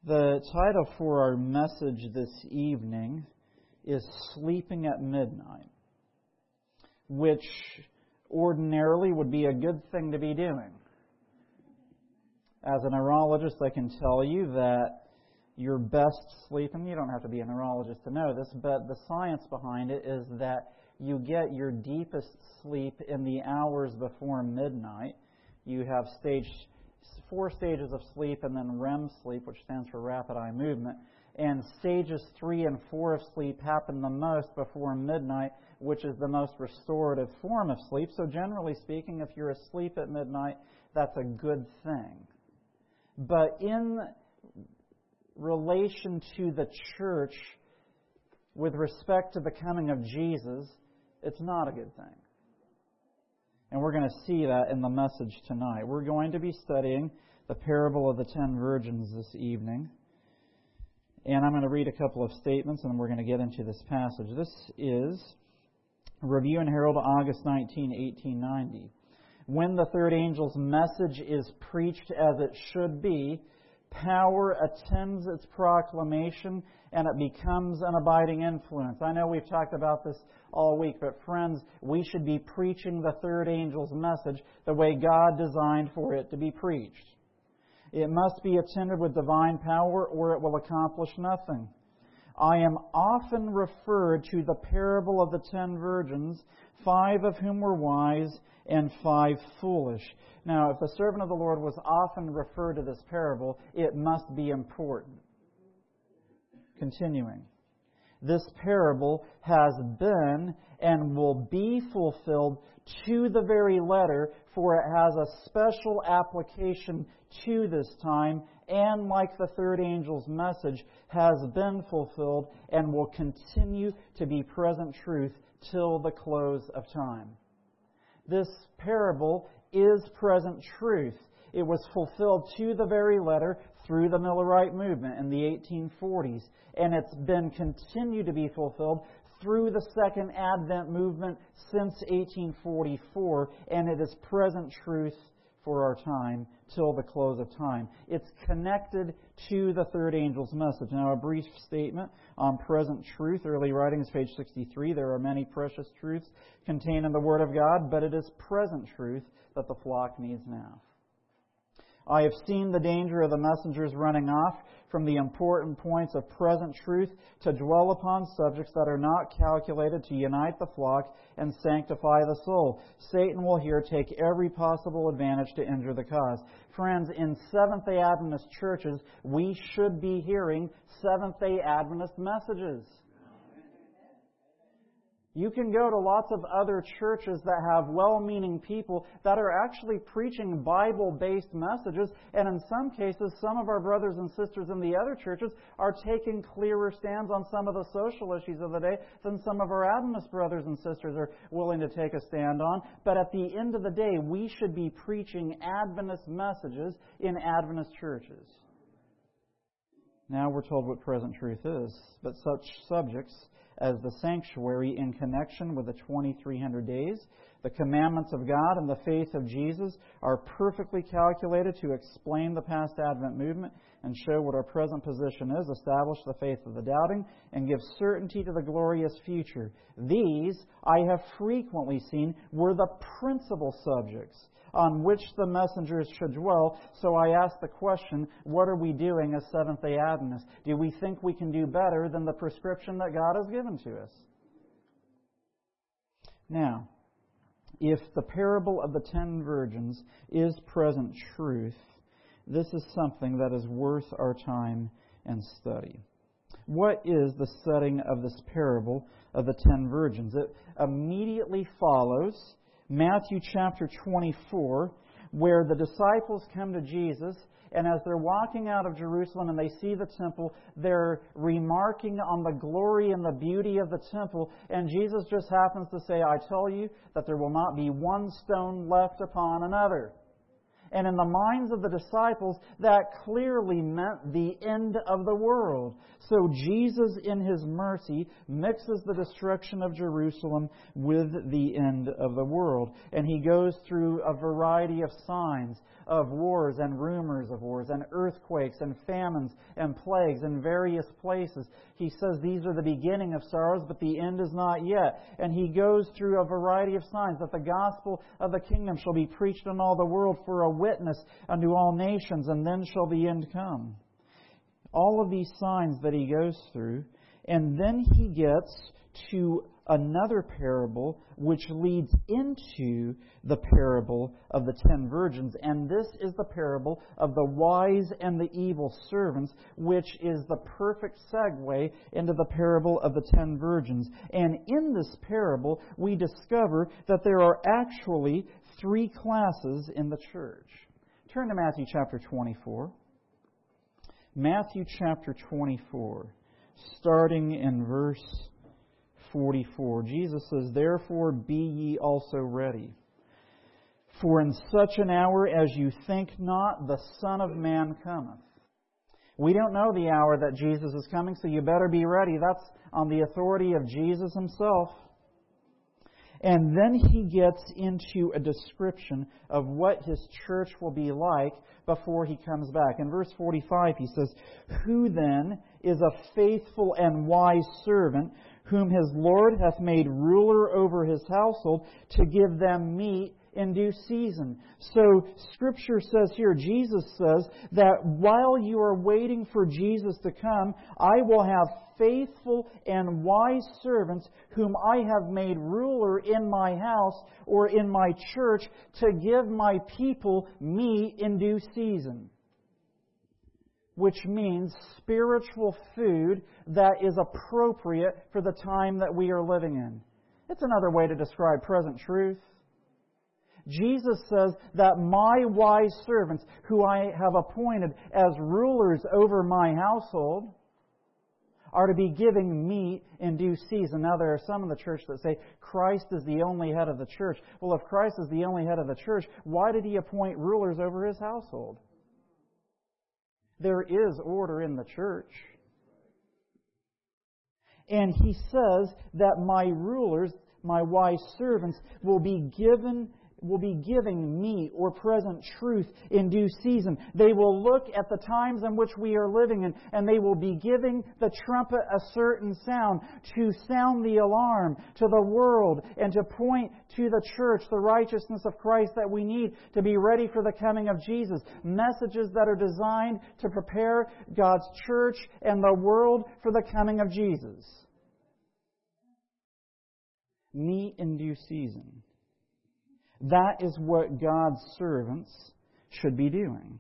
The title for our message this evening is Sleeping at Midnight, which ordinarily would be a good thing to be doing. As a neurologist, I can tell you that your best sleep, and you don't have to be a neurologist to know this, but the science behind it is that you get your deepest sleep in the hours before midnight. You have 4 stages of sleep and then REM sleep, which stands for rapid eye movement. And stages 3 and 4 of sleep happen the most before midnight, which is the most restorative form of sleep. So generally speaking, if you're asleep at midnight, that's a good thing. But in relation to the church, with respect to the coming of Jesus, it's not a good thing. And we're going to see that in the message tonight. We're going to be studying the parable of the 10 virgins this evening. And I'm going to read a couple of statements and we're going to get into this passage. This is Review and Herald, August 19, 1890. When the third angel's message is preached as it should be, power attends its proclamation and it becomes an abiding influence. I know we've talked about this all week, but friends, we should be preaching the third angel's message the way God designed for it to be preached. It must be attended with divine power or it will accomplish nothing. I am often referred to the parable of the 10 virgins, 5 of whom were wise and 5 foolish. Now, if the servant of the Lord was often referred to this parable, it must be important. Continuing. This parable has been and will be fulfilled to the very letter, for it has a special application to this time, and like the third angel's message, has been fulfilled and will continue to be present truth till the close of time. This parable is present truth. It was fulfilled to the very letter through the Millerite movement in the 1840s, and it's been continued to be fulfilled through the Second Advent movement since 1844, and it is present truth for our time till the close of time. It's connected to the third angel's message. Now, a brief statement on present truth. Early Writings, page 63. There are many precious truths contained in the Word of God, but it is present truth that the flock needs now. I have seen the danger of the messengers running off from the important points of present truth to dwell upon subjects that are not calculated to unite the flock and sanctify the soul. Satan will here take every possible advantage to injure the cause. Friends, in Seventh-day Adventist churches, we should be hearing Seventh-day Adventist messages. You can go to lots of other churches that have well-meaning people that are actually preaching Bible-based messages, and in some cases, some of our brothers and sisters in the other churches are taking clearer stands on some of the social issues of the day than some of our Adventist brothers and sisters are willing to take a stand on. But at the end of the day, we should be preaching Adventist messages in Adventist churches. Now we're told what present truth is, but such subjects as the sanctuary in connection with the 2300 days, the commandments of God, and the faith of Jesus are perfectly calculated to explain the past Advent movement and show what our present position is, establish the faith of the doubting, and give certainty to the glorious future. These, I have frequently seen, were the principal subjects on which the messengers should dwell. So I ask the question, what are we doing as Seventh-day Adventists? Do we think we can do better than the prescription that God has given to us? Now, if the parable of the 10 virgins is present truth, this is something that is worth our time and study. What is the setting of this parable of the 10 virgins? It immediately follows Matthew chapter 24, where the disciples come to Jesus, and as they're walking out of Jerusalem and they see the temple, they're remarking on the glory and the beauty of the temple, and Jesus just happens to say, I tell you that there will not be one stone left upon another. And in the minds of the disciples, that clearly meant the end of the world. So Jesus, in His mercy, mixes the destruction of Jerusalem with the end of the world. And He goes through a variety of signs. of wars and rumors of wars and earthquakes and famines and plagues in various places. He says these are the beginning of sorrows, but the end is not yet. And he goes through a variety of signs that the gospel of the kingdom shall be preached in all the world for a witness unto all nations, and then shall the end come. All of these signs that he goes through, and then he gets to another parable which leads into the parable of the 10 virgins. And this is the parable of the wise and the evil servants, which is the perfect segue into the parable of the 10 virgins. And in this parable, we discover that there are actually 3 classes in the church. Turn to Matthew chapter 24. Matthew chapter 24, starting in verse 44. Jesus says, "Therefore be ye also ready. For in such an hour as you think not, the Son of Man cometh." We don't know the hour that Jesus is coming, so you better be ready. That's on the authority of Jesus Himself. And then He gets into a description of what His church will be like before He comes back. In verse 45, He says, "Who then is a faithful and wise servant, whom his Lord hath made ruler over his household, to give them meat in due season?" So Scripture says here, Jesus says that while you are waiting for Jesus to come, I will have faithful and wise servants whom I have made ruler in my house or in my church to give my people meat in due season. Which means spiritual food that is appropriate for the time that we are living in. It's another way to describe present truth. Jesus says that my wise servants, who I have appointed as rulers over my household, are to be giving meat in due season. Now, there are some in the church that say Christ is the only head of the church. Well, if Christ is the only head of the church, why did He appoint rulers over His household? There is order in the church. And He says that my rulers, my wise servants, will be giving meat or present truth in due season. They will look at the times in which we are living in, and they will be giving the trumpet a certain sound to sound the alarm to the world and to point to the church, the righteousness of Christ that we need to be ready for the coming of Jesus. Messages that are designed to prepare God's church and the world for the coming of Jesus. Meat in due season. That is what God's servants should be doing.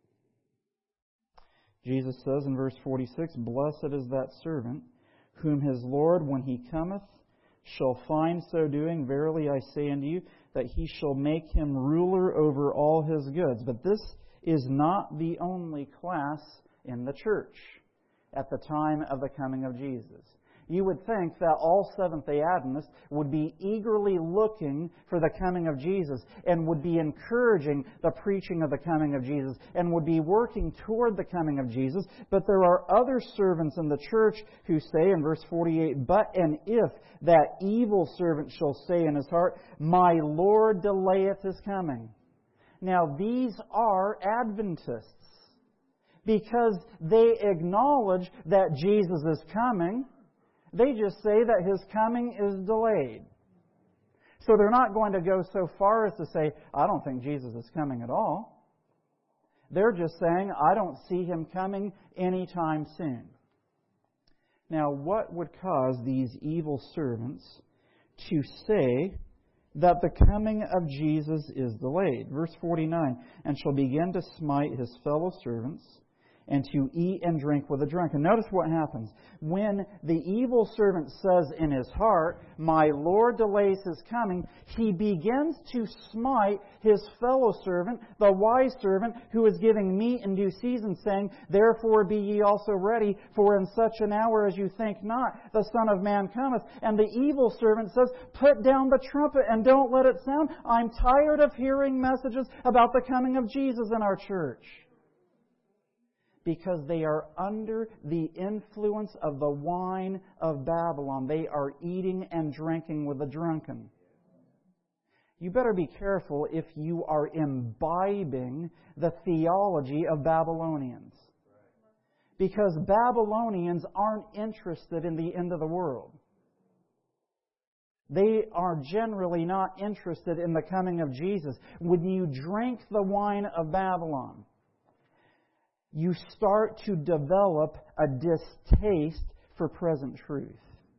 Jesus says in verse 46, "Blessed is that servant, whom his Lord, when he cometh, shall find so doing. Verily I say unto you, that he shall make him ruler over all his goods." But this is not the only class in the church at the time of the coming of Jesus. You would think that all Seventh-day Adventists would be eagerly looking for the coming of Jesus and would be encouraging the preaching of the coming of Jesus and would be working toward the coming of Jesus. But there are other servants in the church who say in verse 48, "But and if that evil servant shall say in his heart, My Lord delayeth His coming." Now these are Adventists because they acknowledge that Jesus is coming. They just say that His coming is delayed. So they're not going to go so far as to say, "I don't think Jesus is coming at all." They're just saying, "I don't see Him coming anytime soon." Now, what would cause these evil servants to say that the coming of Jesus is delayed? Verse 49, "And shall begin to smite his fellow servants, and to eat and drink with the drunken." Notice what happens. When the evil servant says in his heart, "My Lord delays His coming," he begins to smite his fellow servant, the wise servant, who is giving meat in due season, saying, "Therefore be ye also ready, for in such an hour as you think not, the Son of Man cometh." And the evil servant says, "Put down the trumpet and don't let it sound. I'm tired of hearing messages about the coming of Jesus in our church." Because they are under the influence of the wine of Babylon. They are eating and drinking with the drunken. you better be careful if you are imbibing the theology of Babylonians. Because Babylonians aren't interested in the end of the world. They are generally not interested in the coming of Jesus. When you drink the wine of Babylon, you start to develop a distaste for present truth.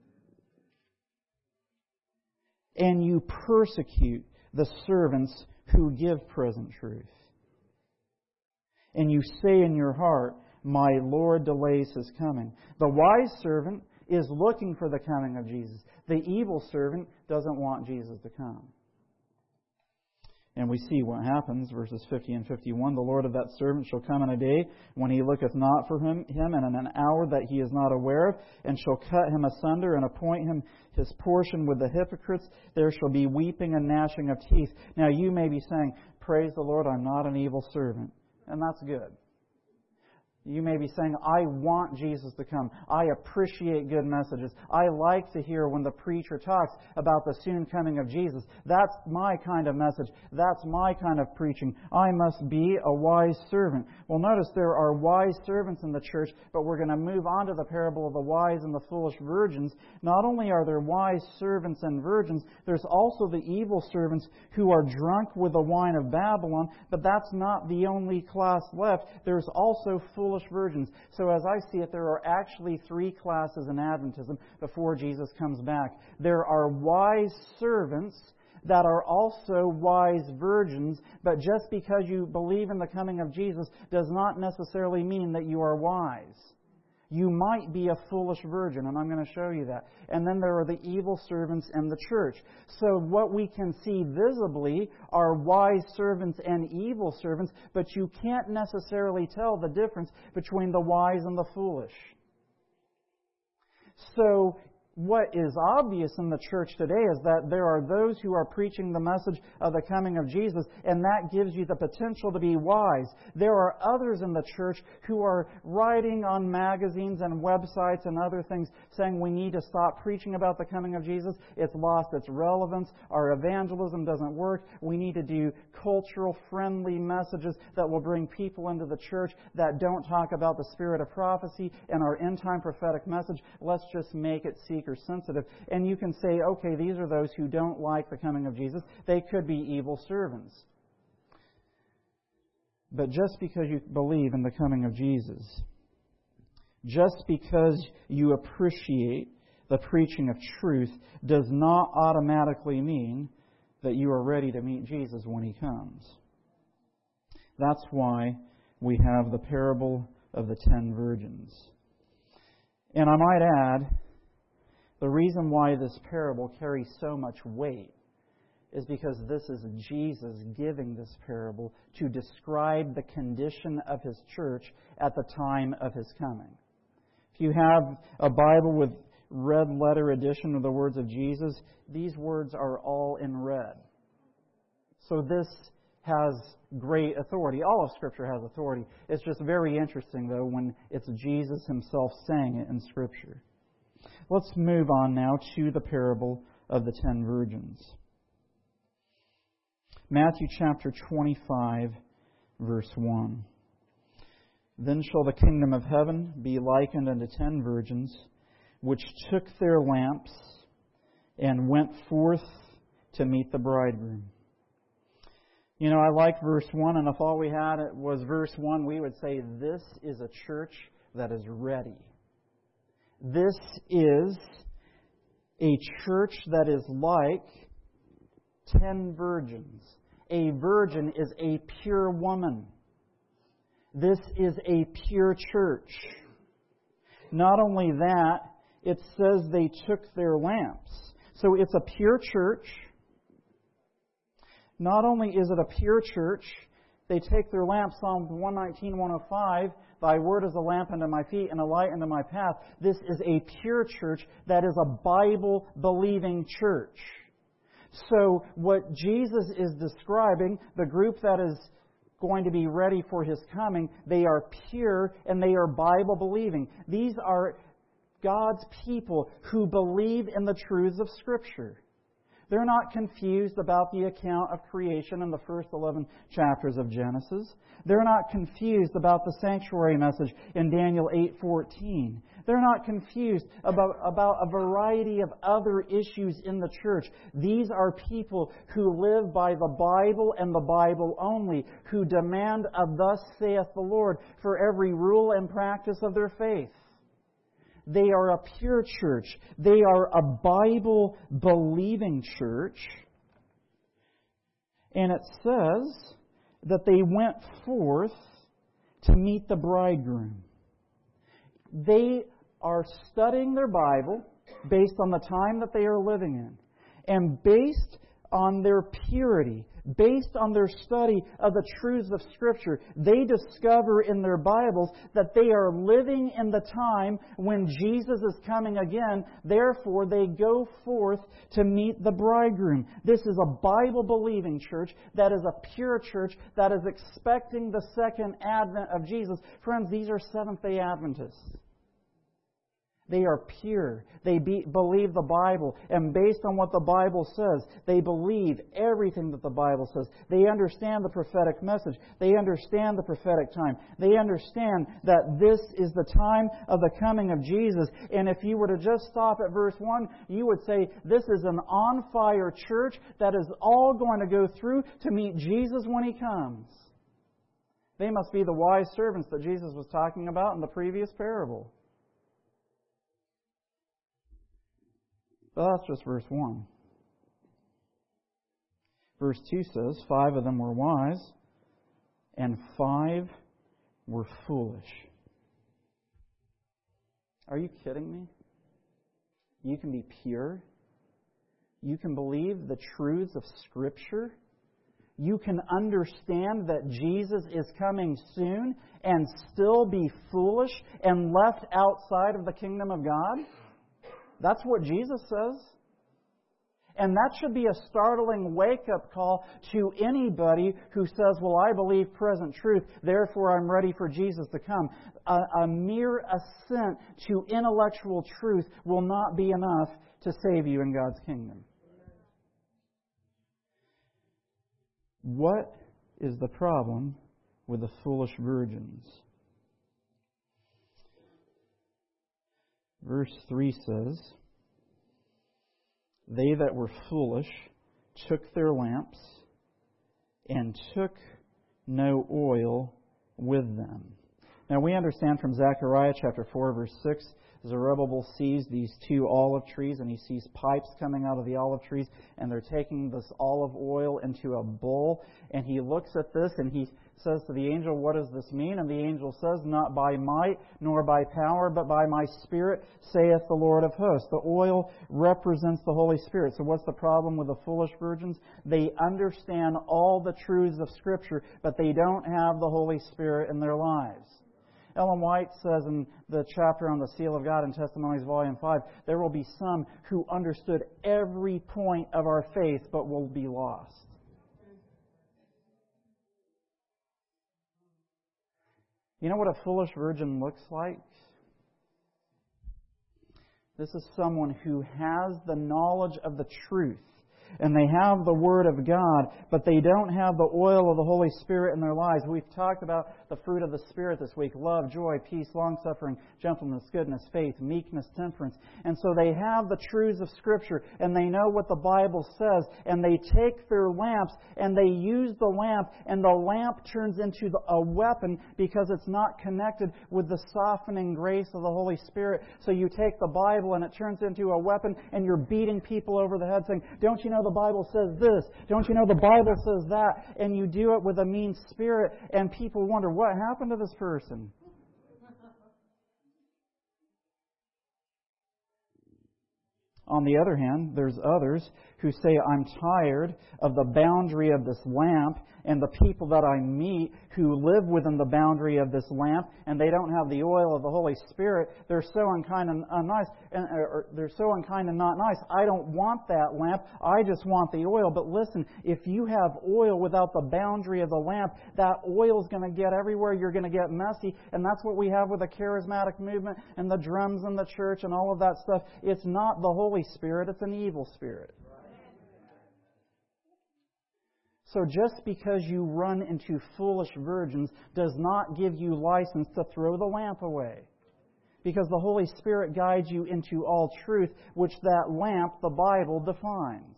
And you persecute the servants who give present truth. And you say in your heart, my Lord delays His coming. The wise servant is looking for the coming of Jesus. The evil servant doesn't want Jesus to come. And we see what happens, verses 50 and 51. The Lord of that servant shall come in a day when he looketh not for him, and in an hour that he is not aware of, and shall cut him asunder and appoint him his portion with the hypocrites. There shall be weeping and gnashing of teeth. Now you may be saying, praise the Lord, I'm not an evil servant. And that's good. You may be saying, I want Jesus to come. I appreciate good messages. I like to hear when the preacher talks about the soon coming of Jesus. That's my kind of message. That's my kind of preaching. I must be a wise servant. Well, notice there are wise servants in the church, but we're going to move on to the parable of the wise and the foolish virgins. Not only are there wise servants and virgins, there's also the evil servants who are drunk with the wine of Babylon, but that's not the only class left. There's also foolish virgins. So as I see it, there are actually three classes in Adventism before Jesus comes back. There are wise servants that are also wise virgins, but just because you believe in the coming of Jesus does not necessarily mean that you are wise. You might be a foolish virgin, and I'm going to show you that. And then there are the evil servants in the church. So what we can see visibly are wise servants and evil servants, but you can't necessarily tell the difference between the wise and the foolish. So what is obvious in the church today is that there are those who are preaching the message of the coming of Jesus, and that gives you the potential to be wise. There are others in the church who are writing on magazines and websites and other things saying we need to stop preaching about the coming of Jesus. It's lost its relevance. Our evangelism doesn't work. We need to do cultural friendly messages that will bring people into the church that don't talk about the spirit of prophecy and our end time prophetic message. Let's just make it seeker sensitive. And you can say, okay, these are those who don't like the coming of Jesus. They could be evil servants. But just because you believe in the coming of Jesus, just because you appreciate the preaching of truth, does not automatically mean that you are ready to meet Jesus when He comes. That's why we have the parable of the 10 virgins. And I might add, the reason why this parable carries so much weight is because this is Jesus giving this parable to describe the condition of His church at the time of His coming. If you have a Bible with red letter edition of the words of Jesus, these words are all in red. So this has great authority. All of Scripture has authority. It's just very interesting, though, when it's Jesus Himself saying it in Scripture. Let's move on now to the parable of the 10 virgins. Matthew chapter 25, verse 1. Then shall the kingdom of heaven be likened unto 10 virgins, which took their lamps and went forth to meet the bridegroom. You know, I like verse 1, and if all we had was verse 1, we would say this is a church that is ready. This is a church that is like 10 virgins. A virgin is a pure woman. This is a pure church. Not only that, it says they took their lamps. So it's a pure church. Not only is it a pure church, they take their lamps. Psalm 119, 105, Thy word is a lamp unto my feet and a light unto my path. This is a pure church that is a Bible-believing church. So what Jesus is describing, the group that is going to be ready for His coming, they are pure and they are Bible-believing. These are God's people who believe in the truths of Scripture. They're not confused about the account of creation in the first 11 chapters of Genesis. They're not confused about the sanctuary message in Daniel 8:14. They're not confused about a variety of other issues in the church. These are people who live by the Bible and the Bible only, who demand a "Thus saith the Lord" for every rule and practice of their faith. They are a pure church. They are a Bible-believing church. And it says that they went forth to meet the bridegroom. They are studying their Bible based on the time that they are living in. And based on their purity, based on their study of the truths of Scripture, they discover in their Bibles that they are living in the time when Jesus is coming again. Therefore, they go forth to meet the bridegroom. This is a Bible-believing church that is a pure church that is expecting the second advent of Jesus. Friends, these are Seventh-day Adventists. They are pure. They believe the Bible. And based on what the Bible says, they believe everything that the Bible says. They understand the prophetic message. They understand the prophetic time. They understand that this is the time of the coming of Jesus. And if you were to just stop at verse 1, you would say, this is an on-fire church that is all going to go through to meet Jesus when He comes. They must be the wise servants that Jesus was talking about in the previous parable. But that's just verse 1. Verse 2 says, 5 of them were wise, and 5 were foolish. Are you kidding me? You can be pure. You can believe the truths of Scripture. You can understand that Jesus is coming soon and still be foolish and left outside of the kingdom of God? That's what Jesus says. And that should be a startling wake-up call to anybody who says, well, I believe present truth, therefore I'm ready for Jesus to come. A mere assent to intellectual truth will not be enough to save you in God's kingdom. What is the problem with the foolish virgins? Verse 3 says, they that were foolish took their lamps and took no oil with them. Now we understand from Zechariah chapter 4 verse 6, Zerubbabel sees these 2 olive trees and he sees pipes coming out of the olive trees and they're taking this olive oil into a bowl, and he looks at this and he says to the angel, what does this mean? And the angel says, not by might nor by power, but by my Spirit, saith the Lord of hosts. The oil represents the Holy Spirit. So what's the problem with the foolish virgins? They understand all the truths of Scripture, but they don't have the Holy Spirit in their lives. Ellen White says in the chapter on the seal of God in Testimonies, Volume 5, there will be some who understood every point of our faith, but will be lost. You know what a foolish virgin looks like? This is someone who has the knowledge of the truth, and they have the Word of God, but they don't have the oil of the Holy Spirit in their lives. We've talked about the fruit of the Spirit this week: love, joy, peace, long-suffering, gentleness, goodness, faith, meekness, temperance. And so they have the truths of Scripture, and they know what the Bible says, and they take their lamps, and they use the lamp, and the lamp turns into a weapon because it's not connected with the softening grace of the Holy Spirit. So you take the Bible, and it turns into a weapon, and you're beating people over the head saying, don't you know the Bible says this? Don't you know the Bible says that? And you do it with a mean spirit, and people wonder, what happened to this person? On the other hand, there's others who say, I'm tired of the boundary of this lamp and the people that I meet who live within the boundary of this lamp, and they don't have the oil of the Holy Spirit. They're so unkind and unnice, or they're so unkind and not nice. I don't want that lamp. I just want the oil. But listen, if you have oil without the boundary of the lamp, that oil is going to get everywhere. You're going to get messy, and that's what we have with the charismatic movement and the drums in the church and all of that stuff. It's not the Holy Spirit. It's an evil spirit. So just because you run into foolish virgins does not give you license to throw the lamp away. Because the Holy Spirit guides you into all truth, which that lamp, the Bible, defines.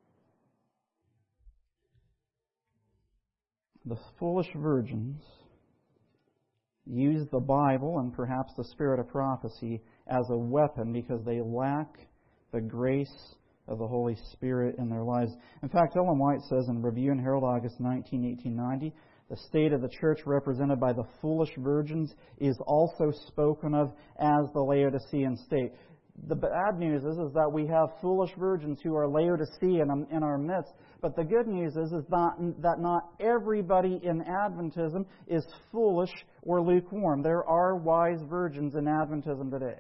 The foolish virgins use the Bible and perhaps the spirit of prophecy as a weapon because they lack the grace of the Holy Spirit in their lives. In fact, Ellen White says in Review and Herald, August 19, 1890, the state of the church represented by the foolish virgins is also spoken of as the Laodicean state. The bad news is that we have foolish virgins who are Laodicean in our midst. But the good news is that not everybody in Adventism is foolish or lukewarm. There are wise virgins in Adventism today.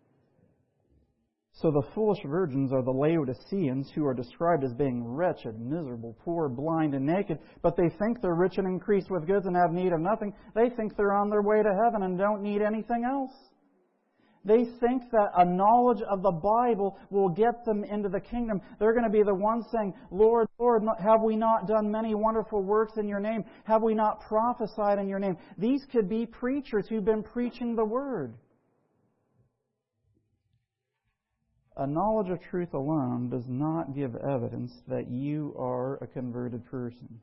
So the foolish virgins are the Laodiceans who are described as being wretched, miserable, poor, blind, and naked, but they think they're rich and increased with goods and have need of nothing. They think they're on their way to heaven and don't need anything else. They think that a knowledge of the Bible will get them into the kingdom. They're going to be the ones saying, Lord, Lord, have we not done many wonderful works in your name? Have we not prophesied in your name? These could be preachers who've been preaching the Word. A knowledge of truth alone does not give evidence that you are a converted person.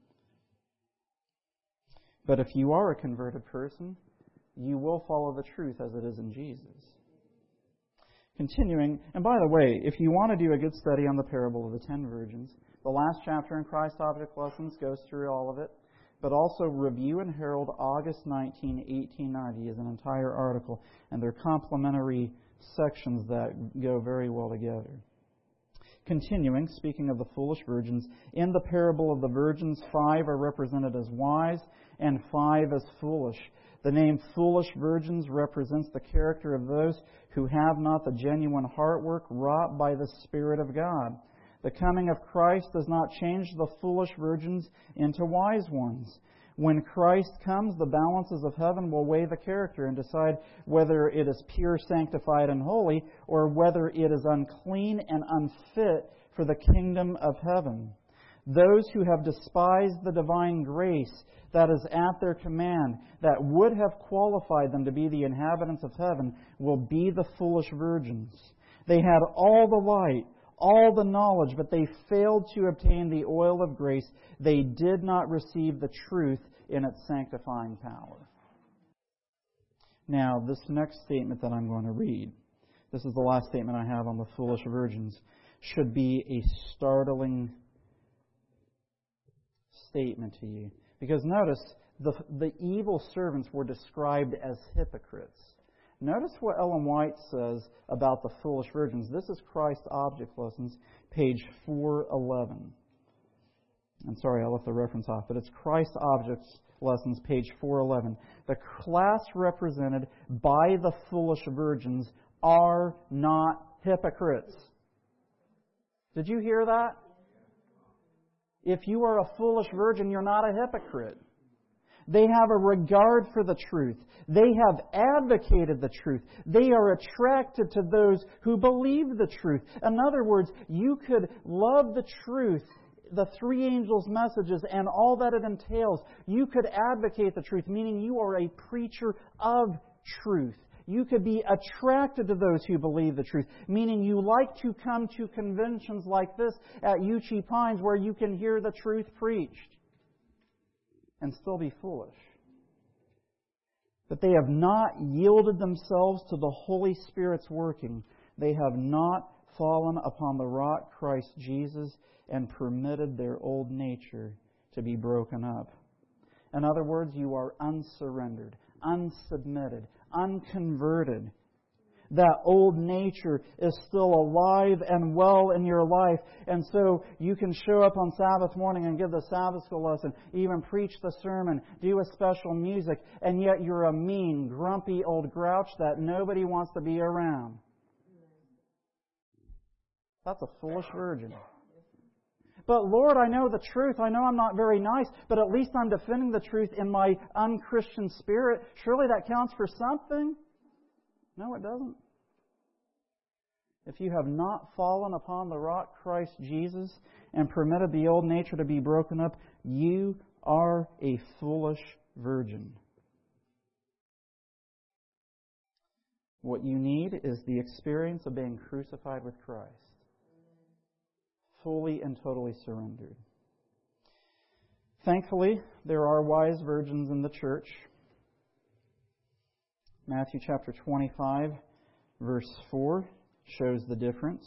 But if you are a converted person, you will follow the truth as it is in Jesus. Continuing, and by the way, if you want to do a good study on the parable of the 10 virgins, the last chapter in Christ Object Lessons goes through all of it, but also Review and Herald, August 19, 1890 is an entire article, and they're complementary sections that go very well together. Continuing, speaking of the foolish virgins, in the parable of the virgins, 5 are represented as wise and 5 as foolish. The name foolish virgins represents the character of those who have not the genuine heart work wrought by the Spirit of God. The coming of Christ does not change the foolish virgins into wise ones. When Christ comes, the balances of heaven will weigh the character and decide whether it is pure, sanctified, and holy, or whether it is unclean and unfit for the kingdom of heaven. Those who have despised the divine grace that is at their command, that would have qualified them to be the inhabitants of heaven, will be the foolish virgins. They had all the light, all the knowledge, but they failed to obtain the oil of grace. They did not receive the truth in its sanctifying power. Now, this next statement that I'm going to read, this is the last statement I have on the foolish virgins, should be a startling statement to you. Because notice, the evil servants were described as hypocrites. Notice what Ellen White says about the foolish virgins. This is Christ Object Lessons, page 411. I'm sorry, I left the reference off, but it's Christ Object Lessons, page 411. The class represented by the foolish virgins are not hypocrites. Did you hear that? If you are a foolish virgin, you're not a hypocrite. They have a regard for the truth. They have advocated the truth. They are attracted to those who believe the truth. In other words, you could love the truth, the three angels' messages, and all that it entails. You could advocate the truth, meaning you are a preacher of truth. You could be attracted to those who believe the truth, meaning you like to come to conventions like this at Uchee Pines where you can hear the truth preached and still be foolish. But they have not yielded themselves to the Holy Spirit's working. They have not fallen upon the rock Christ Jesus and permitted their old nature to be broken up. In other words, you are unsurrendered, unsubmitted, unconverted. That old nature is still alive and well in your life. And so you can show up on Sabbath morning and give the Sabbath school lesson, even preach the sermon, do a special music, and yet you're a mean, grumpy old grouch that nobody wants to be around. That's a foolish virgin. But Lord, I know the truth. I know I'm not very nice, but at least I'm defending the truth in my unchristian spirit. Surely that counts for something. No, it doesn't. if you have not fallen upon the rock Christ Jesus and permitted the old nature to be broken up, you are a foolish virgin. What you need is the experience of being crucified with Christ, fully and totally surrendered. Thankfully, there are wise virgins in the church. Matthew chapter 25, verse 4 shows the difference.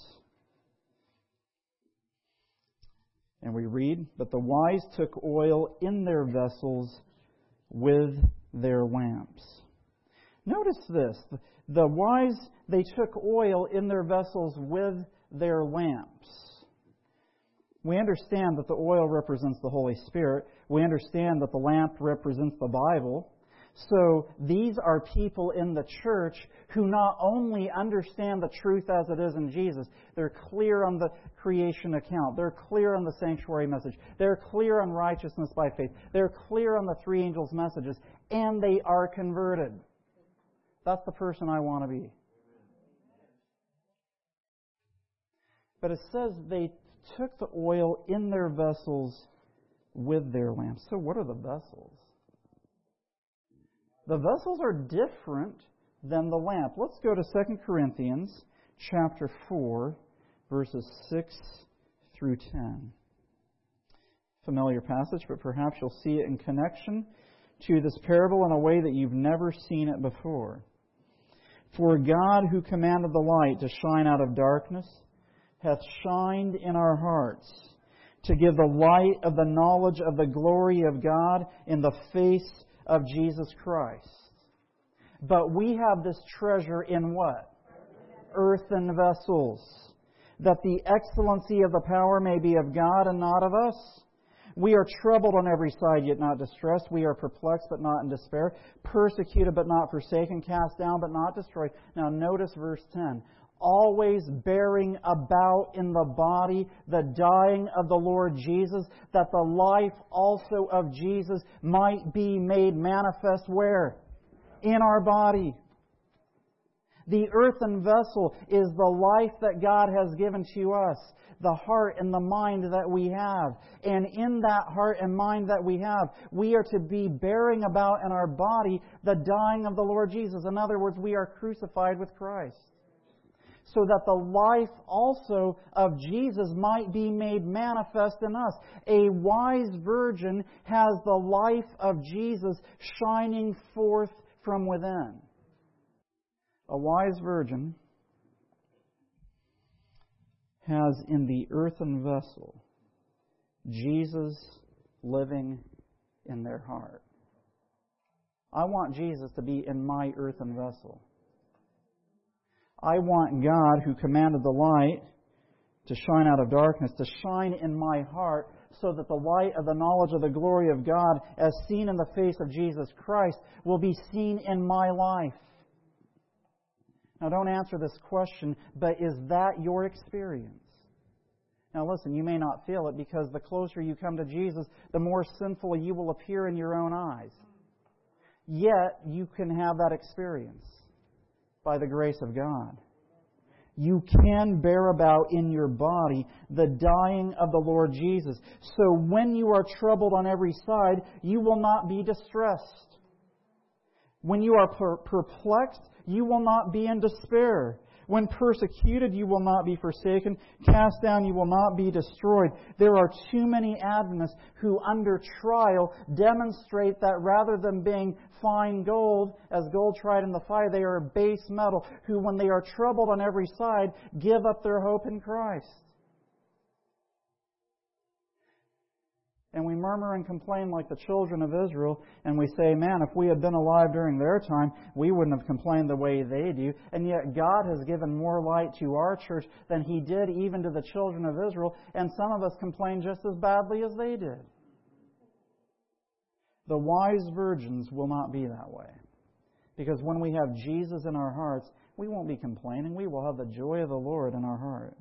And we read, "But the wise took oil in their vessels with their lamps." Notice this. The wise, they took oil in their vessels with their lamps. We understand that the oil represents the Holy Spirit. We understand that the lamp represents the Bible. So these are people in the church who not only understand the truth as it is in Jesus, they're clear on the creation account. They're clear on the sanctuary message. They're clear on righteousness by faith. They're clear on the three angels' messages. And they are converted. That's the person I want to be. But it says they took the oil in their vessels with their lamps. So what are the vessels? The vessels are different than the lamp. Let's go to 2 Corinthians chapter 4, verses 6 through 10. Familiar passage, but perhaps you'll see it in connection to this parable in a way that you've never seen it before. "For God, who commanded the light to shine out of darkness, hath shined in our hearts, to give the light of the knowledge of the glory of God in the face of Jesus Christ. But we have this treasure in" what? "Earthen vessels, that the excellency of the power may be of God and not of us. We are troubled on every side, yet not distressed. We are perplexed, but not in despair. Persecuted, but not forsaken. Cast down, but not destroyed." Now notice verse 10. "Always bearing about in the body the dying of the Lord Jesus, that the life also of Jesus might be made manifest" where? In our body. The earthen vessel is the life that God has given to us, the heart and the mind that we have. And in that heart and mind that we have, we are to be bearing about in our body the dying of the Lord Jesus. In other words, we are crucified with Christ, so that the life also of Jesus might be made manifest in us. A wise virgin has the life of Jesus shining forth from within. A wise virgin has in the earthen vessel Jesus living in their heart. I want Jesus to be in my earthen vessel. I want God, who commanded the light to shine out of darkness, to shine in my heart, so that the light of the knowledge of the glory of God, as seen in the face of Jesus Christ, will be seen in my life. Now, don't answer this question, but is that your experience? Now, listen, you may not feel it, because the closer you come to Jesus, the more sinful you will appear in your own eyes. Yet, you can have that experience by the grace of God. You can bear about in your body the dying of the Lord Jesus. So when you are troubled on every side, you will not be distressed. When you are perplexed, you will not be in despair. When persecuted, you will not be forsaken. Cast down, you will not be destroyed. There are too many Adventists who, under trial, demonstrate that rather than being fine gold, as gold tried in the fire, they are base metal, who, when they are troubled on every side, give up their hope in Christ. And we murmur and complain like the children of Israel, and we say, man, if we had been alive during their time, we wouldn't have complained the way they do. And yet God has given more light to our church than He did even to the children of Israel, and some of us complain just as badly as they did. The wise virgins will not be that way. Because when we have Jesus in our hearts, we won't be complaining. We will have the joy of the Lord in our heart.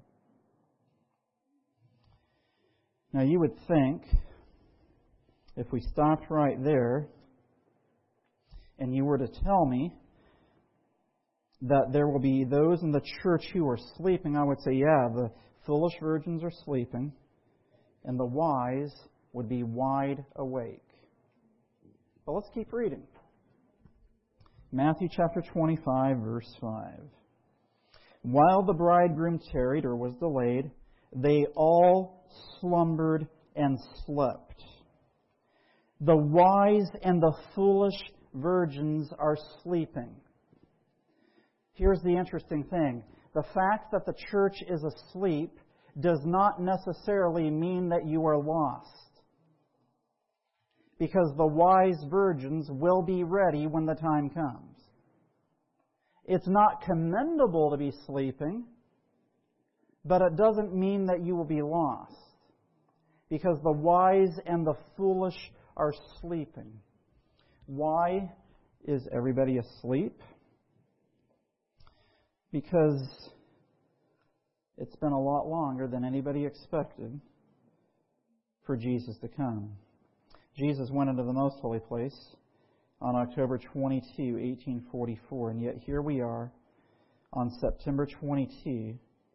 Now, you would think, if we stopped right there and you were to tell me that there will be those in the church who are sleeping, I would say, yeah, the foolish virgins are sleeping, and the wise would be wide awake. But let's keep reading. Matthew chapter 25, verse 5. While the bridegroom tarried or was delayed, they all slumbered and slept. The wise and the foolish virgins are sleeping. Here's the interesting thing. The fact that the church is asleep does not necessarily mean that you are lost. Because the wise virgins will be ready when the time comes. It's not commendable to be sleeping, but it doesn't mean that you will be lost. Because the wise and the foolish are sleeping. Why is everybody asleep? Because it's been a lot longer than anybody expected for Jesus to come. Jesus went into the most holy place on October 22, 1844, and yet here we are on September 22,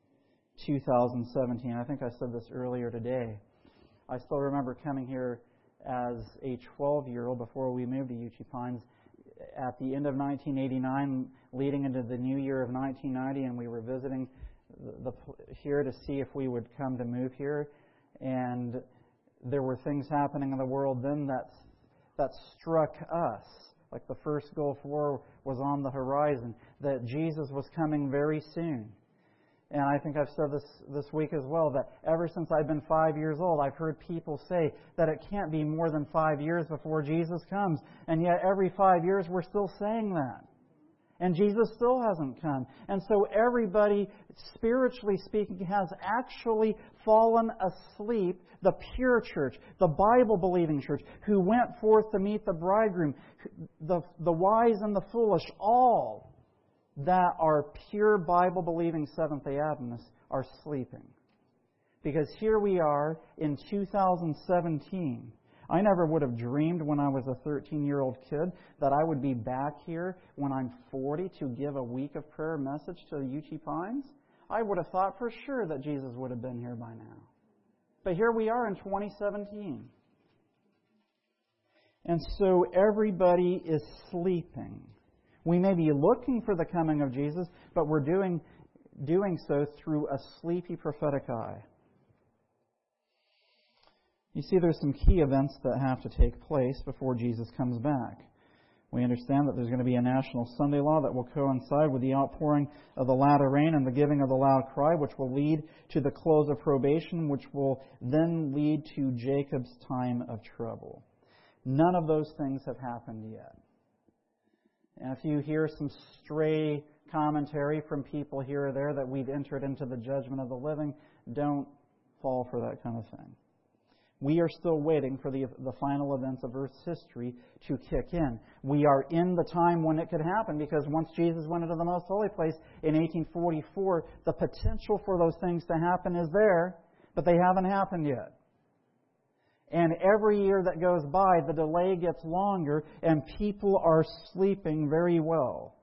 2017. I think I said this earlier today. I still remember coming here as a 12-year-old before we moved to Uchee Pines at the end of 1989, leading into the new year of 1990, and we were visiting here to see if we would come to move here. And there were things happening in the world then that struck us. Like the first Gulf War was on the horizon, that Jesus was coming very soon. And I think I've said this week as well, that ever since I've been 5 years old, I've heard people say that it can't be more than 5 years before Jesus comes. And yet every 5 years we're still saying that. And Jesus still hasn't come. And so everybody, spiritually speaking, has actually fallen asleep. The pure church, the Bible-believing church, who went forth to meet the bridegroom, the wise and the foolish, all that are pure Bible-believing Seventh-day Adventists are sleeping. Because here we are in 2017. I never would have dreamed when I was a 13-year-old kid that I would be back here when I'm 40 to give a week of prayer message to the Uchee Pines. I would have thought for sure that Jesus would have been here by now. But here we are in 2017. And so everybody is sleeping. We may be looking for the coming of Jesus, but we're doing so through a sleepy prophetic eye. You see, there's some key events that have to take place before Jesus comes back. We understand that there's going to be a national Sunday law that will coincide with the outpouring of the latter rain and the giving of the loud cry, which will lead to the close of probation, which will then lead to Jacob's time of trouble. None of those things have happened yet. And if you hear some stray commentary from people here or there that we've entered into the judgment of the living, don't fall for that kind of thing. We are still waiting for the final events of Earth's history to kick in. We are in the time when it could happen, because once Jesus went into the most holy place in 1844, the potential for those things to happen is there, but they haven't happened yet. And every year that goes by, the delay gets longer, and people are sleeping very well.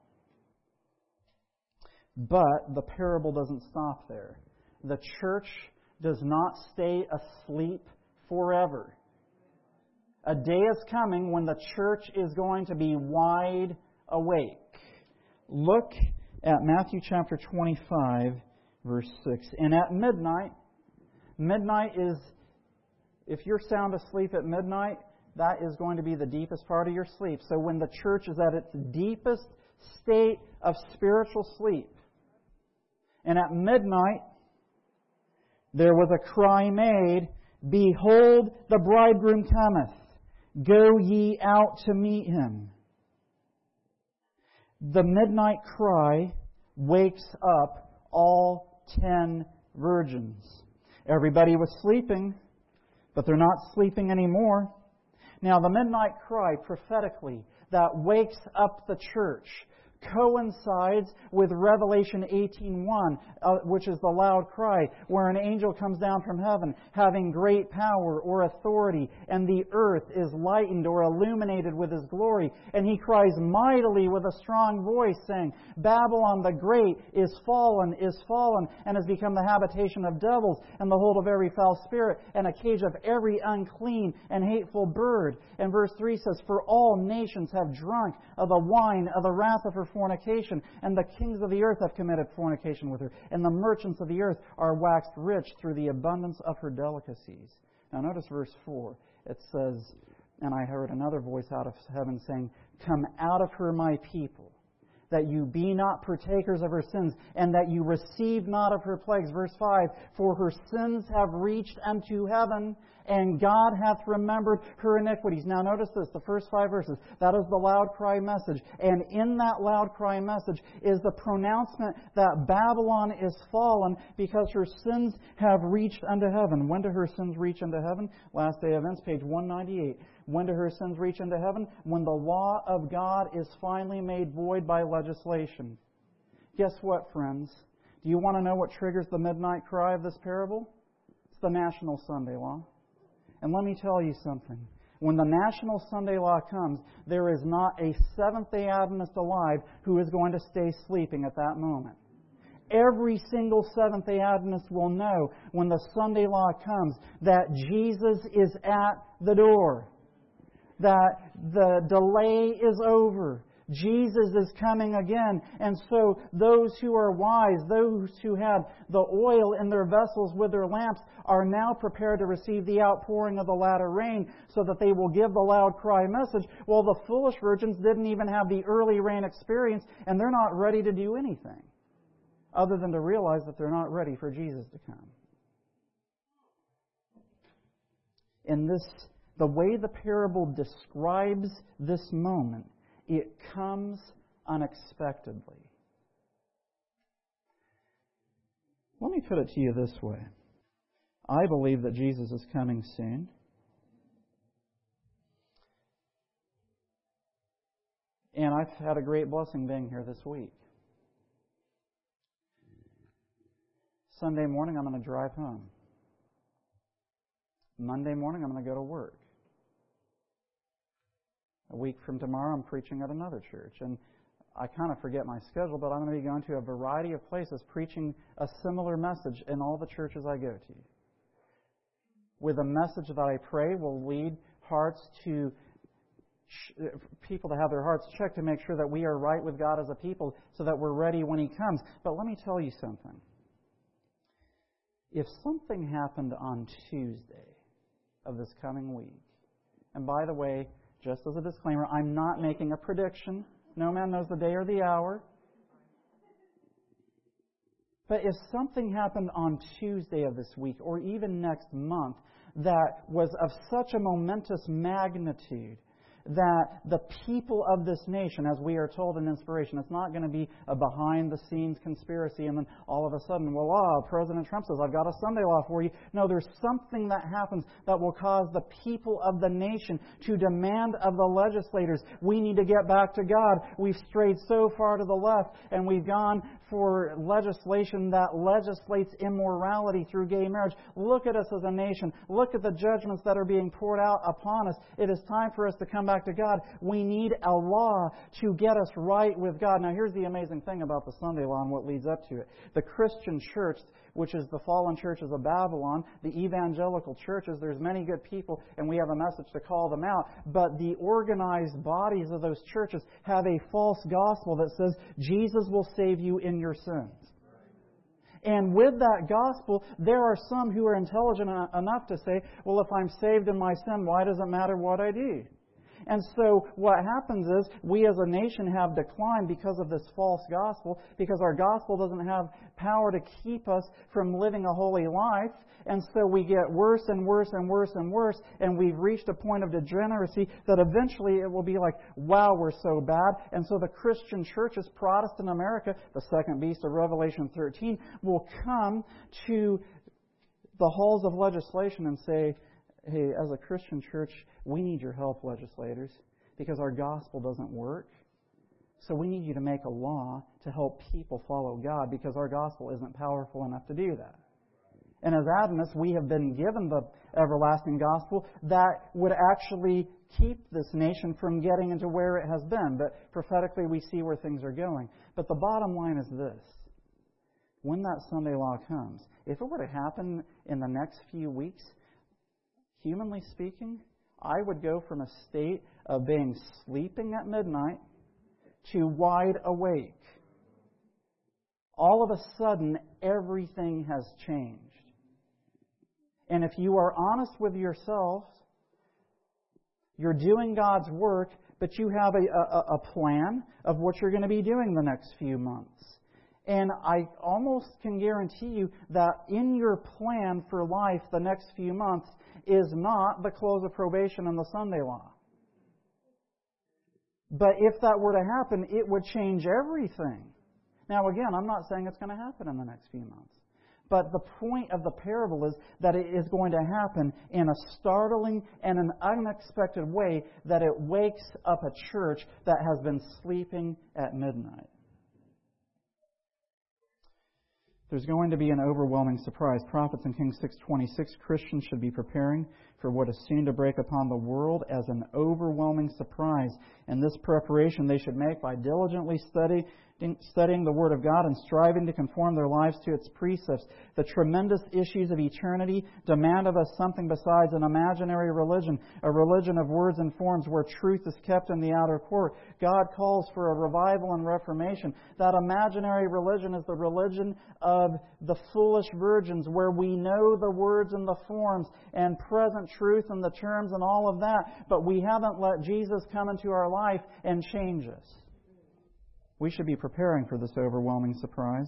But the parable doesn't stop there. The church does not stay asleep forever. A day is coming when the church is going to be wide awake. Look at Matthew chapter 25, verse 6. And at midnight is, if you're sound asleep at midnight, that is going to be the deepest part of your sleep. So when the church is at its deepest state of spiritual sleep, and at midnight there was a cry made, "Behold, the bridegroom cometh. Go ye out to meet him." The midnight cry wakes up all 10 virgins. Everybody was sleeping, but they're not sleeping anymore. Now, the midnight cry, prophetically, that wakes up the church, coincides with Revelation 18:1, which is the loud cry, where an angel comes down from heaven, having great power or authority, and the earth is lightened or illuminated with His glory. And He cries mightily with a strong voice, saying, Babylon the Great is fallen, and has become the habitation of devils, and the hold of every foul spirit, and a cage of every unclean and hateful bird. And verse 3 says, For all nations have drunk of the wine of the wrath of her fornication, and the kings of the earth have committed fornication with her, and the merchants of the earth are waxed rich through the abundance of her delicacies. Now notice verse 4. It says, And I heard another voice out of heaven saying, Come out of her, my people, that you be not partakers of her sins, and that you receive not of her plagues. Verse 5, For her sins have reached unto heaven, and God hath remembered her iniquities. Now notice this, the first 5 verses. That is the loud cry message. And in that loud cry message is the pronouncement that Babylon is fallen because her sins have reached unto heaven. When do her sins reach unto heaven? Last Day Events, page 198. When do her sins reach into heaven? When the law of God is finally made void by legislation. Guess what, friends? Do you want to know what triggers the midnight cry of this parable? It's the National Sunday Law. And let me tell you something. When the National Sunday Law comes, there is not a Seventh-day Adventist alive who is going to stay sleeping at that moment. Every single Seventh-day Adventist will know when the Sunday Law comes that Jesus is at the door. That the delay is over. Jesus is coming again. And so those who are wise, those who had the oil in their vessels with their lamps, are now prepared to receive the outpouring of the latter rain so that they will give the loud cry message. Well, the foolish virgins didn't even have the early rain experience, and they're not ready to do anything other than to realize that they're not ready for Jesus to come. In this, the way the parable describes this moment, it comes unexpectedly. Let me put it to you this way. I believe that Jesus is coming soon. And I've had a great blessing being here this week. Sunday morning, I'm going to drive home. Monday morning, I'm going to go to work. A week from tomorrow, I'm preaching at another church. And I kind of forget my schedule, but I'm going to be going to a variety of places preaching a similar message in all the churches I go to. With a message that I pray will lead hearts to people to have their hearts checked to make sure that we are right with God as a people so that we're ready when He comes. But let me tell you something. If something happened on Tuesday of this coming week, and by the way, just as a disclaimer, I'm not making a prediction. No man knows the day or the hour. But if something happened on Tuesday of this week, or even next month, that was of such a momentous magnitude that the people of this nation, as we are told in Inspiration, it's not going to be a behind-the-scenes conspiracy and then all of a sudden, President Trump says, I've got a Sunday law for you. No, there's something that happens that will cause the people of the nation to demand of the legislators, we need to get back to God. We've strayed so far to the left and we've gone for legislation that legislates immorality through gay marriage. Look at us as a nation. Look at the judgments that are being poured out upon us. It is time for us to come back to God. We need a law to get us right with God. Now, here's the amazing thing about the Sunday law and what leads up to it. The Christian church, which is the fallen churches of Babylon, the evangelical churches, there's many good people, and we have a message to call them out. But the organized bodies of those churches have a false gospel that says Jesus will save you in your sins. And with that gospel, there are some who are intelligent enough to say, well, if I'm saved in my sin, why does it matter what I do? And so what happens is we as a nation have declined because of this false gospel, because our gospel doesn't have power to keep us from living a holy life. And so we get worse and worse and worse and worse, and we've reached a point of degeneracy that eventually it will be like, wow, we're so bad. And so the Christian churches, Protestant America, the second beast of Revelation 13, will come to the halls of legislation and say, hey, as a Christian church, we need your help, legislators, because our gospel doesn't work. So we need you to make a law to help people follow God because our gospel isn't powerful enough to do that. And as Adventists, we have been given the everlasting gospel that would actually keep this nation from getting into where it has been. But prophetically, we see where things are going. But the bottom line is this. When that Sunday law comes, if it were to happen in the next few weeks, humanly speaking, I would go from a state of being sleeping at midnight to wide awake. All of a sudden, everything has changed. And if you are honest with yourself, you're doing God's work, but you have a plan of what you're going to be doing the next few months. And I almost can guarantee you that in your plan for life the next few months is not the close of probation and the Sunday law. But if that were to happen, it would change everything. Now again, I'm not saying it's going to happen in the next few months. But the point of the parable is that it is going to happen in a startling and an unexpected way that it wakes up a church that has been sleeping at midnight. There's going to be an overwhelming surprise. Prophets in Kings 6:26, Christians should be preparing for what is soon to break upon the world as an overwhelming surprise. And this preparation they should make by diligently studying the Word of God and striving to conform their lives to its precepts. The tremendous issues of eternity demand of us something besides an imaginary religion, a religion of words and forms where truth is kept in the outer court. God calls for a revival and reformation. That imaginary religion is the religion of the foolish virgins, where we know the words and the forms and present truth and the terms and all of that, but we haven't let Jesus come into our life and change us. We should be preparing for this overwhelming surprise.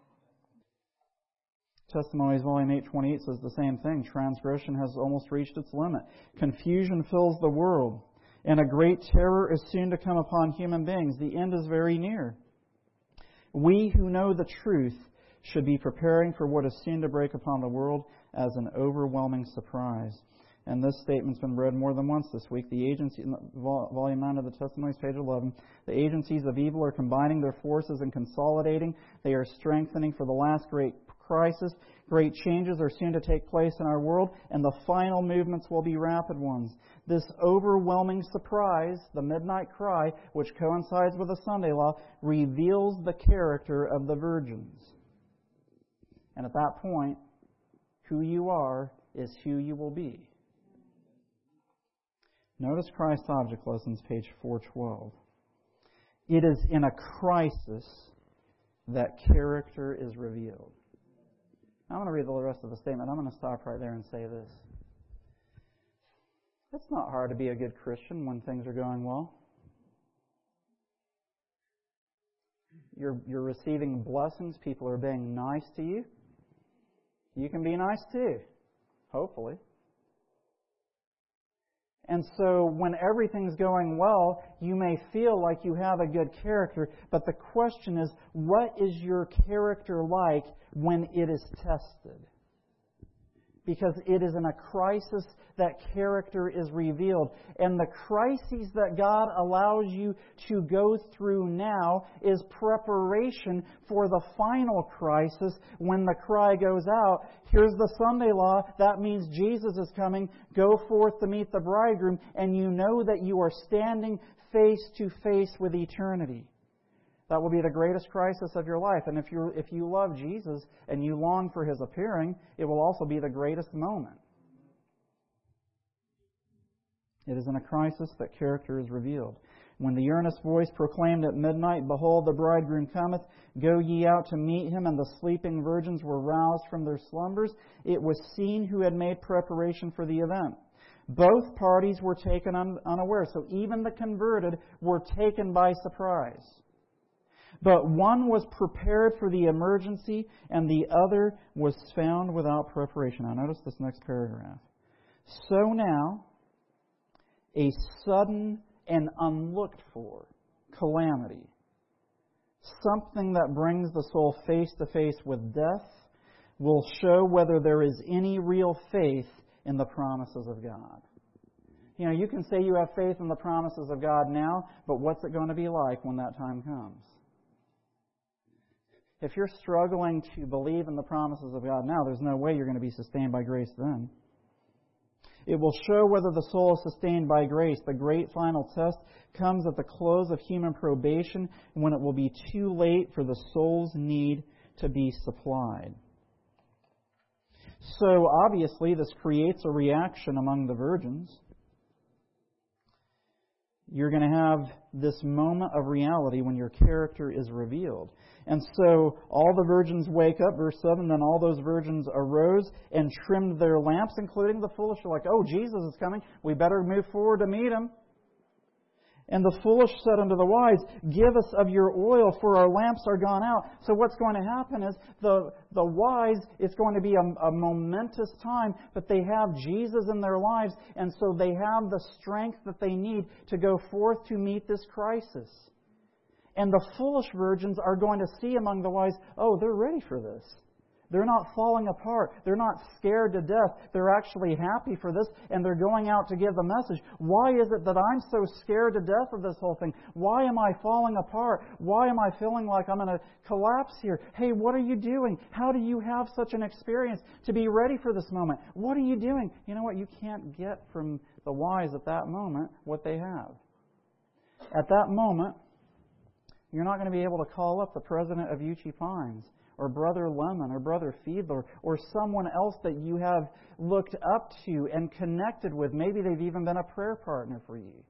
Testimonies, Volume 828 says the same thing. Transgression has almost reached its limit. Confusion fills the world, and a great terror is soon to come upon human beings. The end is very near. We who know the truth should be preparing for what is soon to break upon the world as an overwhelming surprise. And this statement's been read more than once this week. The agency, Volume 9 of the Testimonies, page 11. The agencies of evil are combining their forces and consolidating. They are strengthening for the last great crisis. Great changes are soon to take place in our world, and the final movements will be rapid ones. This overwhelming surprise, the midnight cry, which coincides with the Sunday law, reveals the character of the virgins. And at that point, who you are is who you will be. Notice Christ's object lessons, page 412. It is in a crisis that character is revealed. I'm going to read the rest of the statement. I'm going to stop right there and say this. It's not hard to be a good Christian when things are going well. You're receiving blessings. People are being nice to you. You can be nice too, hopefully. And so when everything's going well, you may feel like you have a good character, but the question is, what is your character like when it is tested? Because it is in a crisis that character is revealed. And the crises that God allows you to go through now is preparation for the final crisis when the cry goes out. Here's the Sunday law. That means Jesus is coming. Go forth to meet the bridegroom. And you know that you are standing face to face with eternity. That will be the greatest crisis of your life. And if you love Jesus and you long for His appearing, it will also be the greatest moment. It is in a crisis that character is revealed. When the earnest voice proclaimed at midnight, "Behold, the bridegroom cometh, go ye out to meet him," and the sleeping virgins were roused from their slumbers, it was seen who had made preparation for the event. Both parties were taken unaware, so even the converted were taken by surprise. But one was prepared for the emergency, and the other was found without preparation. Now notice this next paragraph. So now, a sudden and unlooked for calamity, something that brings the soul face to face with death, will show whether there is any real faith in the promises of God. You can say you have faith in the promises of God now, but what's it going to be like when that time comes? If you're struggling to believe in the promises of God now, there's no way you're going to be sustained by grace then. It will show whether the soul is sustained by grace. The great final test comes at the close of human probation, when it will be too late for the soul's need to be supplied. So, obviously, this creates a reaction among the virgins. You're going to have this moment of reality when your character is revealed. And so all the virgins wake up, verse 7, then all those virgins arose and trimmed their lamps, including the foolish. They're like, oh, Jesus is coming. We better move forward to meet Him. And the foolish said unto the wise, give us of your oil, for our lamps are gone out. So what's going to happen is the wise, it's going to be a momentous time, but they have Jesus in their lives, and so they have the strength that they need to go forth to meet this crisis. And the foolish virgins are going to see among the wise, oh, they're ready for this. They're not falling apart. They're not scared to death. They're actually happy for this, and they're going out to give the message. Why is it that I'm so scared to death of this whole thing? Why am I falling apart? Why am I feeling like I'm going to collapse here? Hey, what are you doing? How do you have such an experience to be ready for this moment? What are you doing? You know what? You can't get from the wise at that moment what they have. At that moment, you're not going to be able to call up the president of Uchee Pines, or Brother Lemon, or Brother Fiedler, or someone else that you have looked up to and connected with. Maybe they've even been a prayer partner for you.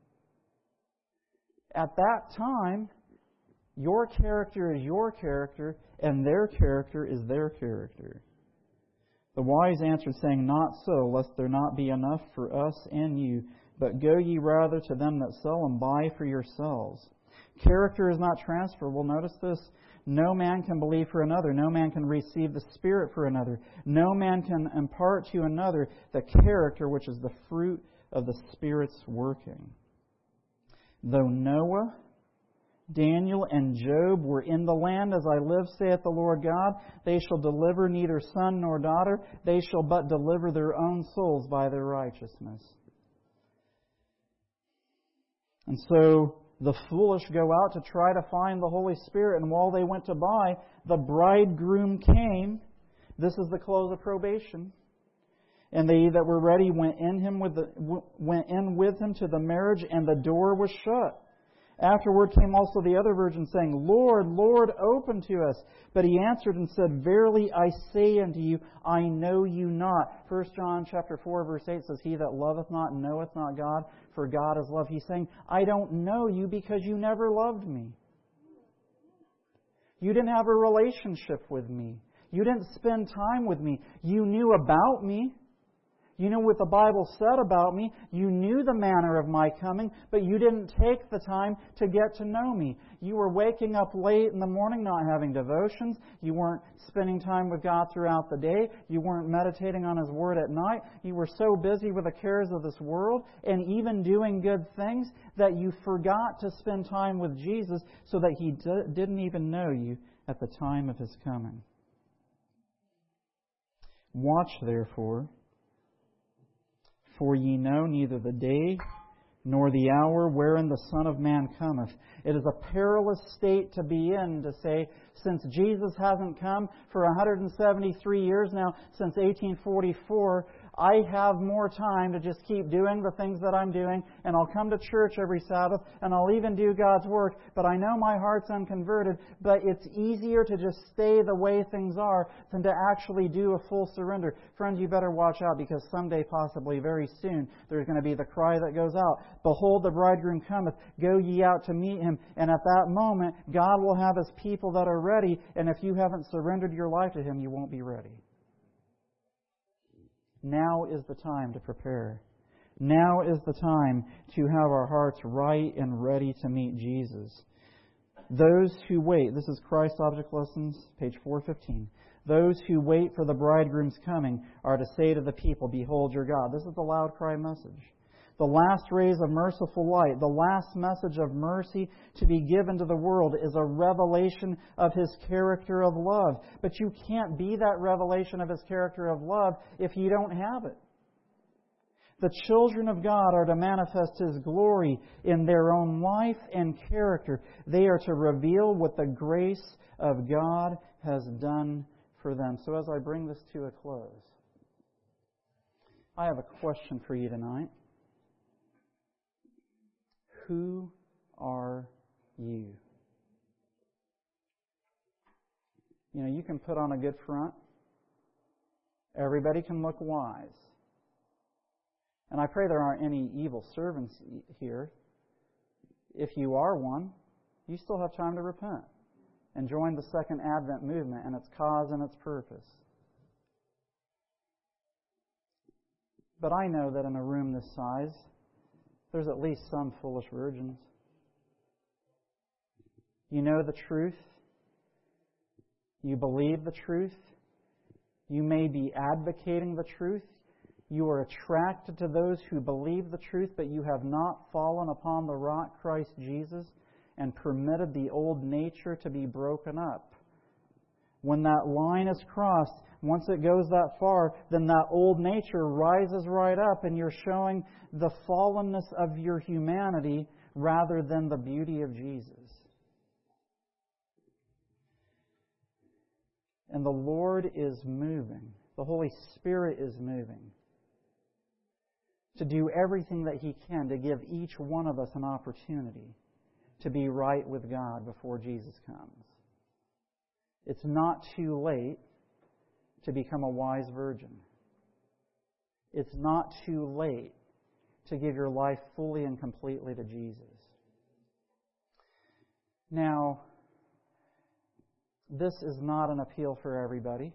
At that time, your character is your character, and their character is their character. The wise answered, saying, not so, lest there not be enough for us and you, but go ye rather to them that sell, and buy for yourselves. Character is not transferable. Notice this. No man can believe for another. No man can receive the Spirit for another. No man can impart to another the character which is the fruit of the Spirit's working. Though Noah, Daniel, and Job were in the land, as I live, saith the Lord God, they shall deliver neither son nor daughter. They shall but deliver their own souls by their righteousness. And so the foolish go out to try to find the Holy Spirit, and while they went to buy, the bridegroom came. This is the close of probation. And they that were ready went in with him to the marriage, and the door was shut. Afterward came also the other virgins, saying, Lord, Lord, open to us. But he answered and said, Verily I say unto you, I know you not. 1 John chapter 4, verse 8 says, He that loveth not knoweth not God, for God is love. He's saying, I don't know you because you never loved me. You didn't have a relationship with me. You didn't spend time with me. You knew about me. You know what the Bible said about me. You knew the manner of my coming, but you didn't take the time to get to know me. You were waking up late in the morning, not having devotions. You weren't spending time with God throughout the day. You weren't meditating on His Word at night. You were so busy with the cares of this world and even doing good things that you forgot to spend time with Jesus, so that He didn't even know you at the time of His coming. Watch, therefore, for ye know neither the day nor the hour wherein the Son of Man cometh. It is a perilous state to be in, to say, since Jesus hasn't come for 173 years now, since 1844, I have more time to just keep doing the things that I'm doing, and I'll come to church every Sabbath, and I'll even do God's work, but I know my heart's unconverted. But it's easier to just stay the way things are than to actually do a full surrender. Friends, you better watch out, because someday, possibly very soon, there's going to be the cry that goes out, Behold, the bridegroom cometh, go ye out to meet Him. And at that moment, God will have His people that are ready, and if you haven't surrendered your life to Him, you won't be ready. Now is the time to prepare. Now is the time to have our hearts right and ready to meet Jesus. Those who wait, this is Christ Object Lessons, page 415. Those who wait for the bridegroom's coming are to say to the people, Behold your God. This is the loud cry message. The last rays of merciful light, the last message of mercy to be given to the world, is a revelation of His character of love. But you can't be that revelation of His character of love if you don't have it. The children of God are to manifest His glory in their own life and character. They are to reveal what the grace of God has done for them. So as I bring this to a close, I have a question for you tonight. Who are you? You know, you can put on a good front. Everybody can look wise. And I pray there aren't any evil servants here. If you are one, you still have time to repent and join the Second Advent movement and its cause and its purpose. But I know that in a room this size, there's at least some foolish virgins. You know the truth. You believe the truth. You may be advocating the truth. You are attracted to those who believe the truth, but you have not fallen upon the rock, Christ Jesus, and permitted the old nature to be broken up. When that line is crossed, once it goes that far, then that old nature rises right up, and you're showing the fallenness of your humanity rather than the beauty of Jesus. And the Lord is moving. The Holy Spirit is moving to do everything that He can to give each one of us an opportunity to be right with God before Jesus comes. It's not too late to become a wise virgin. It's not too late to give your life fully and completely to Jesus. Now, this is not an appeal for everybody.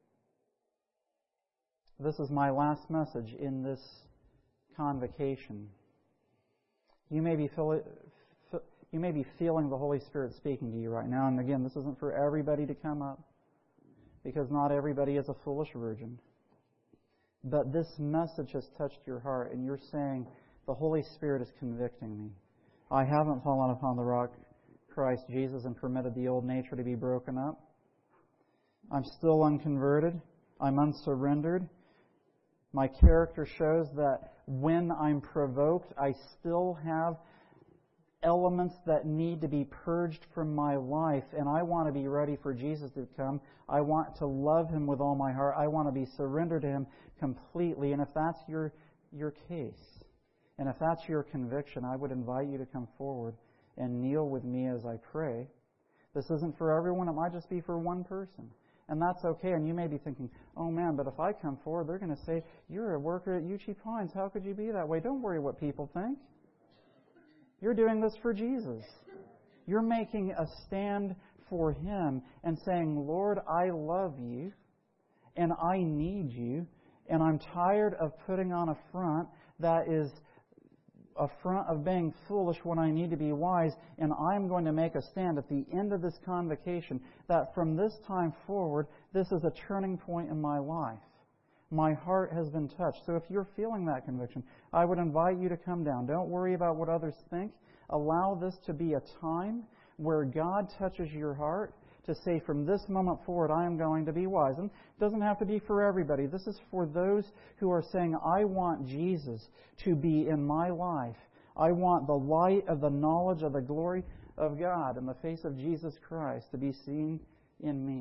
This is my last message in this convocation. You may be feeling the Holy Spirit speaking to you right now. And again, this isn't for everybody to come up, because not everybody is a foolish virgin. But this message has touched your heart, and you're saying, the Holy Spirit is convicting me. I haven't fallen upon the rock, Christ Jesus, and permitted the old nature to be broken up. I'm still unconverted. I'm unsurrendered. My character shows that when I'm provoked, I still have elements that need to be purged from my life, and I want to be ready for Jesus to come. I want to love Him with all my heart. I want to be surrendered to Him completely. And if that's your case, and if that's your conviction, I would invite you to come forward and kneel with me as I pray. This isn't for everyone. It might just be for one person. And that's okay. And you may be thinking, oh man, but if I come forward, they're going to say, you're a worker at UG Pines. How could you be that way? Don't worry what people think. You're doing this for Jesus. You're making a stand for Him and saying, Lord, I love You and I need You, and I'm tired of putting on a front that is a front of being foolish when I need to be wise, and I'm going to make a stand at the end of this convocation that from this time forward, this is a turning point in my life. My heart has been touched. So if you're feeling that conviction, I would invite you to come down. Don't worry about what others think. Allow this to be a time where God touches your heart to say, from this moment forward, I am going to be wise. And it doesn't have to be for everybody. This is for those who are saying, I want Jesus to be in my life. I want the light of the knowledge of the glory of God in the face of Jesus Christ to be seen in me.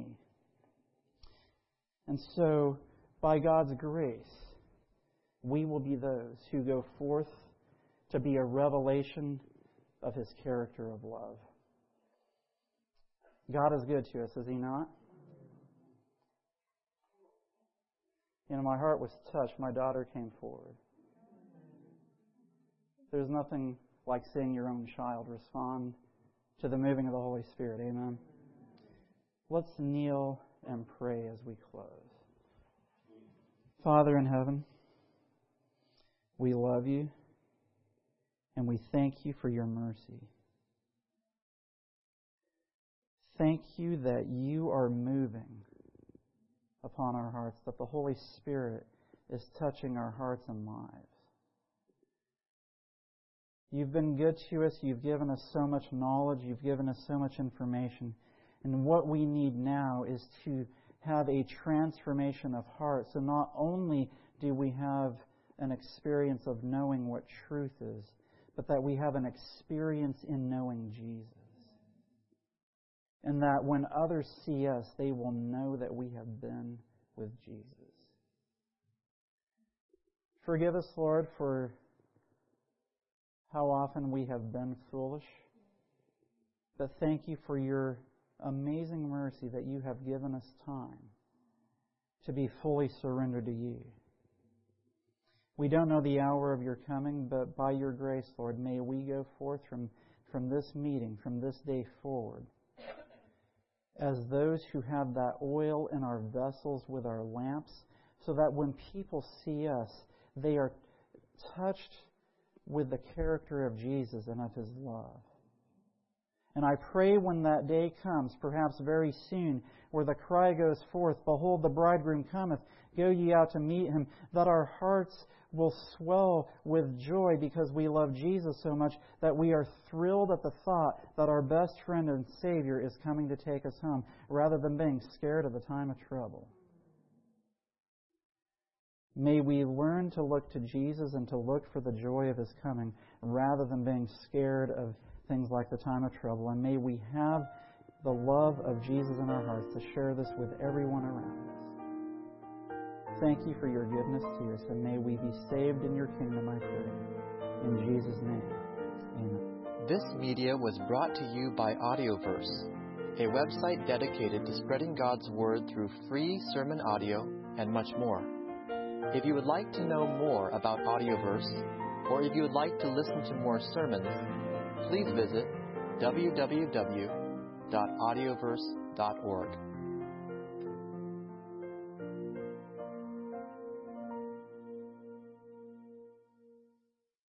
And so, by God's grace, we will be those who go forth to be a revelation of His character of love. God is good to us, is He not? You know, my heart was touched. My daughter came forward. There's nothing like seeing your own child respond to the moving of the Holy Spirit. Amen. Let's kneel and pray as we close. Father in heaven, we love You and we thank You for Your mercy. Thank You that You are moving upon our hearts, that the Holy Spirit is touching our hearts and lives. You've been good to us. You've given us so much knowledge. You've given us so much information. And what we need now is to have a transformation of heart. So not only do we have an experience of knowing what truth is, but that we have an experience in knowing Jesus. And that when others see us, they will know that we have been with Jesus. Forgive us, Lord, for how often we have been foolish. But thank you for your amazing mercy that you have given us time to be fully surrendered to you. We don't know the hour of your coming, but by your grace, Lord, may we go forth from this meeting, from this day forward, as those who have that oil in our vessels with our lamps, so that when people see us, they are touched with the character of Jesus and of His love. And I pray when that day comes, perhaps very soon, where the cry goes forth, "Behold, the bridegroom cometh, go ye out to meet Him," that our hearts will swell with joy because we love Jesus so much that we are thrilled at the thought that our best friend and Savior is coming to take us home, rather than being scared of the time of trouble. May we learn to look to Jesus and to look for the joy of His coming, rather than being scared of things like the time of trouble. And may we have the love of Jesus in our hearts to share this with everyone around us. Thank you for your goodness to us, and may we be saved in your kingdom, I pray. In Jesus' name, amen. This media was brought to you by Audioverse, a website dedicated to spreading God's Word through free sermon audio and much more. If you would like to know more about Audioverse, or if you would like to listen to more sermons, please visit www.audioverse.org.